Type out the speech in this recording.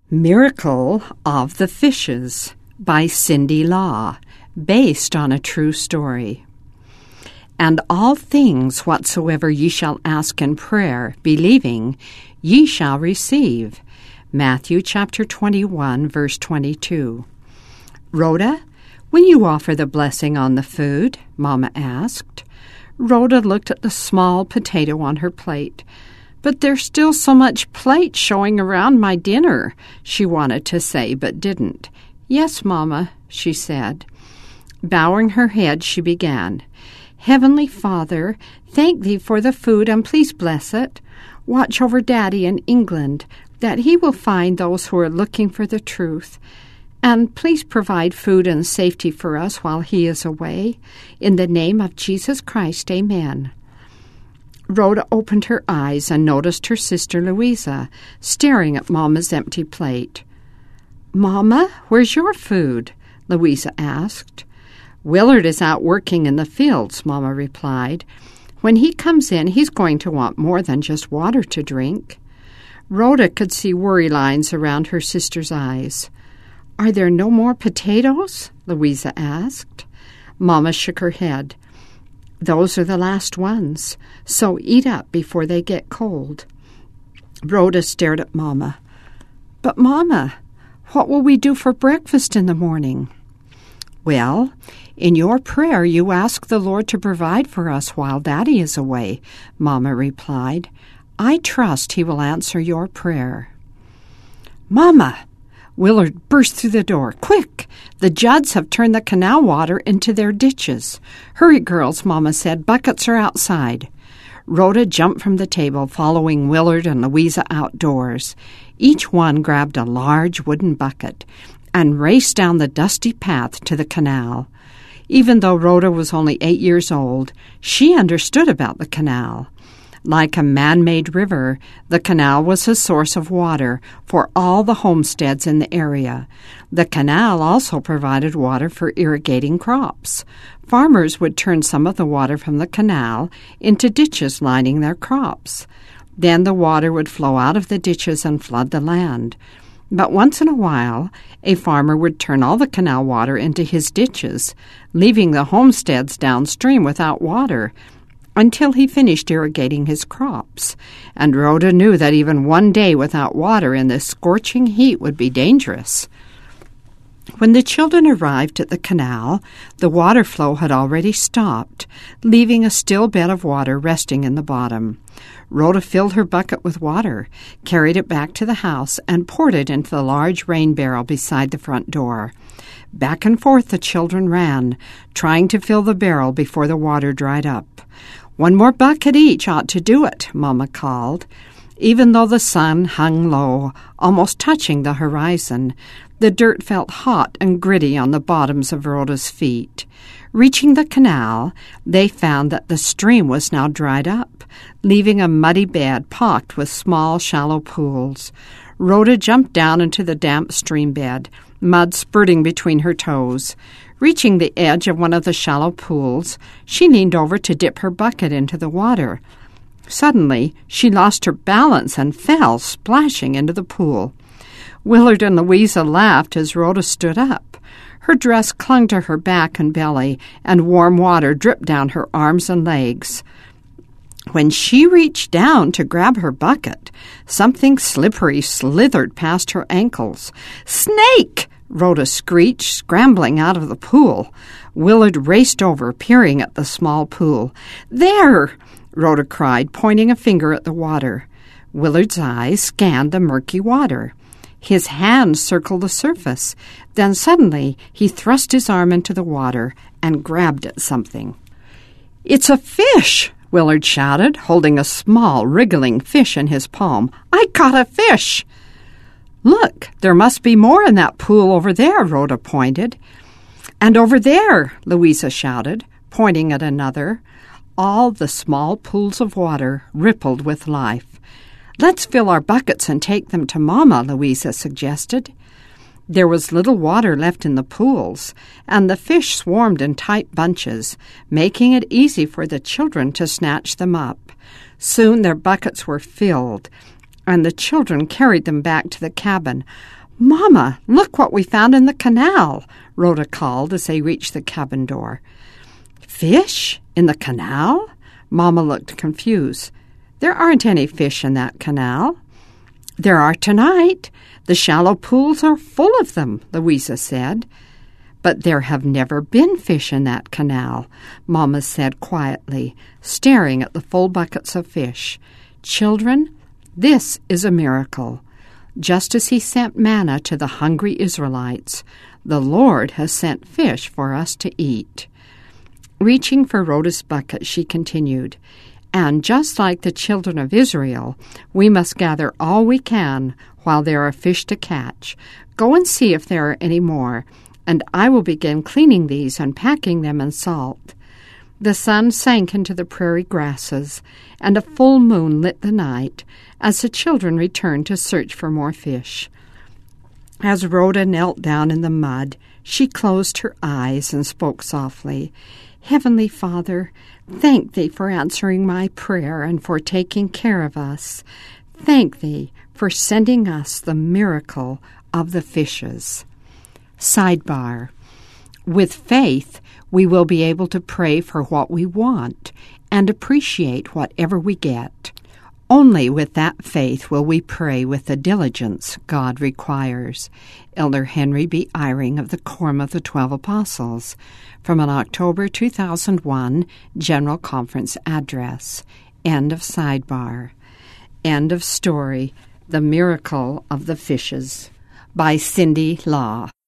Miracle of the Fishes by Cindy Law, based on a true story. And all things whatsoever ye shall ask in prayer, believing, ye shall receive. Matthew chapter 21, verse 22. Rhoda, will you offer the blessing on the food? Mama asked. Rhoda looked at the small potato on her plate. But there's still so much plate showing around my dinner, she wanted to say, but didn't. Yes, Mama, she said. Bowing her head, she began. Heavenly Father, thank Thee for the food, and please bless it. Watch over Daddy in England, that he will find those who are looking for the truth. And please provide food and safety for us while he is away. In the name of Jesus Christ, amen. Rhoda opened her eyes and noticed her sister Louisa staring at Mama's empty plate. Mama, where's your food? Louisa asked. Willard is out working in the fields, Mama replied. When he comes in, he's going to want more than just water to drink. Rhoda could see worry lines around her sister's eyes. Are there no more potatoes? Louisa asked. Mama shook her head. Those are the last ones, so eat up before they get cold. Rhoda stared at Mama. But, Mama, what will we do for breakfast in the morning? Well, in your prayer you ask the Lord to provide for us while Daddy is away, Mama replied. I trust he will answer your prayer. Mama! Willard burst through the door. Quick! The Judds have turned the canal water into their ditches. Hurry, girls, Mama said. Buckets are outside. Rhoda jumped from the table, following Willard and Louisa outdoors. Each one grabbed a large wooden bucket and raced down the dusty path to the canal. Even though Rhoda was only 8 years old, she understood about the canal. Like a man-made river, the canal was a source of water for all the homesteads in the area. The canal also provided water for irrigating crops. Farmers would turn some of the water from the canal into ditches lining their crops. Then the water would flow out of the ditches and flood the land. But once in a while, a farmer would turn all the canal water into his ditches, leaving the homesteads downstream without water, until he finished irrigating his crops, and Rhoda knew that even one day without water in this scorching heat would be dangerous. When the children arrived at the canal, the water flow had already stopped, leaving a still bed of water resting in the bottom. Rhoda filled her bucket with water, carried it back to the house, and poured it into the large rain barrel beside the front door. Back and forth the children ran, trying to fill the barrel before the water dried up. One more bucket each ought to do it, Mama called. Even though the sun hung low, almost touching the horizon, the dirt felt hot and gritty on the bottoms of Rhoda's feet. Reaching the canal, they found that the stream was now dried up, leaving a muddy bed pocked with small, shallow pools. Rhoda jumped down into the damp stream bed, mud spurting between her toes. Reaching the edge of one of the shallow pools, she leaned over to dip her bucket into the water. Suddenly, she lost her balance and fell, splashing into the pool. Willard and Louisa laughed as Rhoda stood up. Her dress clung to her back and belly, and warm water dripped down her arms and legs. When she reached down to grab her bucket, something slippery slithered past her ankles. "Snake!" Rhoda screeched, scrambling out of the pool. Willard raced over, peering at the small pool. "There!" Rhoda cried, pointing a finger at the water. Willard's eyes scanned the murky water. His hand circled the surface. Then suddenly he thrust his arm into the water and grabbed at something. "It's a fish!" Willard shouted, holding a small, wriggling fish in his palm. "I caught a fish!" "Look, there must be more in that pool over there," Rhoda pointed. "And over there," Louisa shouted, pointing at another. All the small pools of water rippled with life. "Let's fill our buckets and take them to Mama," Louisa suggested. There was little water left in the pools, and the fish swarmed in tight bunches, making it easy for the children to snatch them up. Soon their buckets were filled, and the children carried them back to the cabin. "Mama, look what we found in the canal," Rhoda called as they reached the cabin door. "Fish? In the canal?" Mama looked confused. "There aren't any fish in that canal." "There are tonight. The shallow pools are full of them," Louisa said. "But there have never been fish in that canal," Mama said quietly, staring at the full buckets of fish. "Children, this is a miracle. Just as he sent manna to the hungry Israelites, the Lord has sent fish for us to eat." Reaching for Rhoda's bucket, she continued, "And just like the children of Israel, we must gather all we can while there are fish to catch. Go and see if there are any more, and I will begin cleaning these and packing them in salt." The sun sank into the prairie grasses, and a full moon lit the night as the children returned to search for more fish. As Rhoda knelt down in the mud, she closed her eyes and spoke softly. "Heavenly Father, thank Thee for answering my prayer and for taking care of us. Thank Thee for sending us the miracle of the fishes." Sidebar. With faith, we will be able to pray for what we want and appreciate whatever we get. Only with that faith will we pray with the diligence God requires. Elder Henry B. Eyring of the Quorum of the 12 Apostles, from an October 2001 General Conference address. End of sidebar. End of story. The Miracle of the Fishes by Cindy Law.